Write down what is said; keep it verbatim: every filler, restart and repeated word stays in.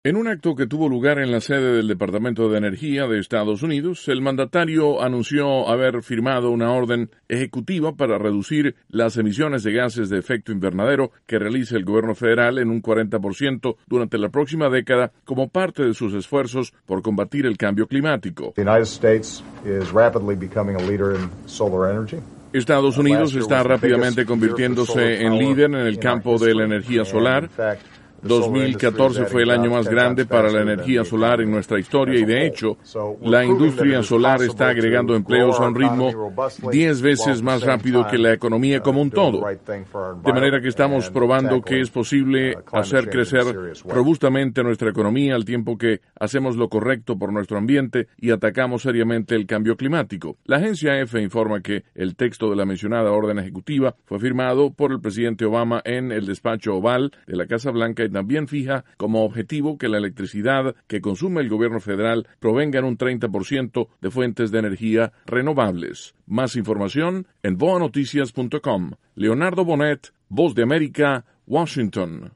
En un acto que tuvo lugar en la sede del Departamento de Energía de Estados Unidos, el mandatario anunció haber firmado una orden ejecutiva para reducir las emisiones de gases de efecto invernadero que realiza el gobierno federal en un cuarenta por ciento durante la próxima década como parte de sus esfuerzos por combatir el cambio climático. The United States is rapidly becoming a leader in solar energy. Estados Unidos está rápidamente convirtiéndose en líder en el campo de la energía solar. dos mil catorce fue el año más grande para la energía solar en nuestra historia y, de hecho, la industria solar está agregando empleos a un ritmo diez veces más rápido que la economía como un todo. De manera que estamos probando que es posible hacer crecer robustamente nuestra economía al tiempo que hacemos lo correcto por nuestro ambiente y atacamos seriamente el cambio climático. La agencia E F E informa que el texto de la mencionada orden ejecutiva fue firmado por el presidente Obama en el despacho oval de la Casa Blanca y también fija como objetivo que la electricidad que consume el gobierno federal provenga en un treinta por ciento de fuentes de energía renovables. Más información en voa noticias punto com. Leonardo Bonet, Voz de América, Washington.